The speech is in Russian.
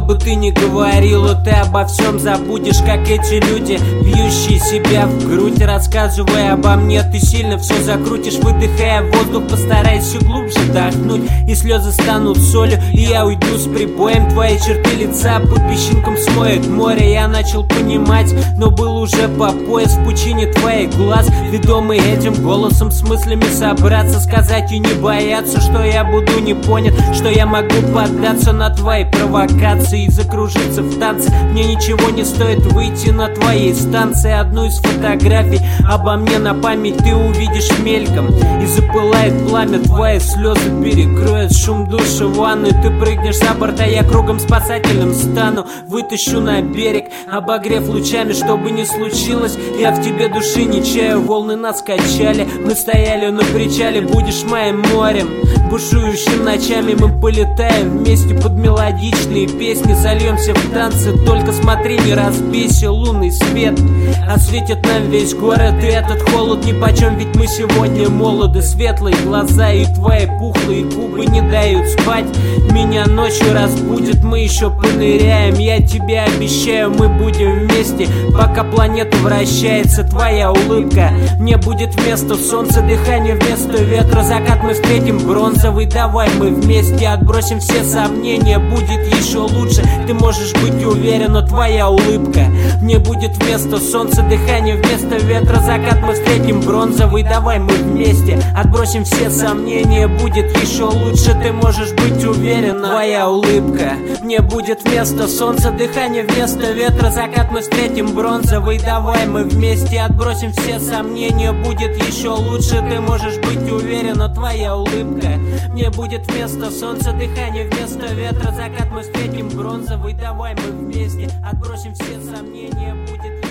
бы ты ни говорила, ты обо всем забудешь, как эти люди, бьющие себя в грудь. Рассказывая обо мне, ты сильно все закрутишь. Выдыхая воздух, постарайся глубже вдохнуть, и слезы станут солью, и я уйду с прибоем. Твои черты лица по песчинкам смоет море. Я начал понимать, но был уже по пояс в пучине твоих глаз. Ведомый этим голосом, с мыслями собраться, сказать и не бояться, что я буду не понят, что я могу поддаться на твои провокации и закружиться в танце. Мне ничего не стоит выйти на твоей станции. Одну из фотографий обо мне на память ты увидишь мельком, и запылает пламя, твои слезы перекроют шум душа в ванной. Ты прыгнешь за борт, а я кругом спасательным стану. Вытащу на берег, обогрев лучами, что бы ни случилось, я в тебе души не чаю. Волны нас качали, мы стояли на причале. Будешь моим морем, бушующим ночами. Мы полетаем вместе под мелодичные песни, зальемся в танцы. Только смотри, не разбейся, лунный свет осветит нам весь город, и этот холод нипочем, ведь мы сегодня молоды. Светлые глаза и твои пухлые губы не дают спать. Меня ночью разбудит, мы еще поныряем. Я тебе обещаю, мы будем вместе, пока планета вращается. Твоя улыбка мне будет вместо солнца, дыхание вместо ветра. Закат мы встретим бронзовый, давай мы вместе отбросим все сомнения, будет еще лучше. Ты можешь быть уверена, твоя улыбка мне будет вместо солнца, дыхание вместо ветра. Закат мы встретим бронзовый, давай мы вместе отбросим все сомнения, будет еще лучше. Ты можешь быть уверена, твоя улыбка мне будет вместо солнца, дыхание вместо ветра. Закат мы встретим бронзовый, давай мы вместе отбросим все сомнения, будет еще лучше. Ты можешь быть уверена, твоя улыбка мне будет вместо солнца, дыхание вместо ветра. Закат мы встретим бронзовый, давай мы вместе отбросим все сомнения, будет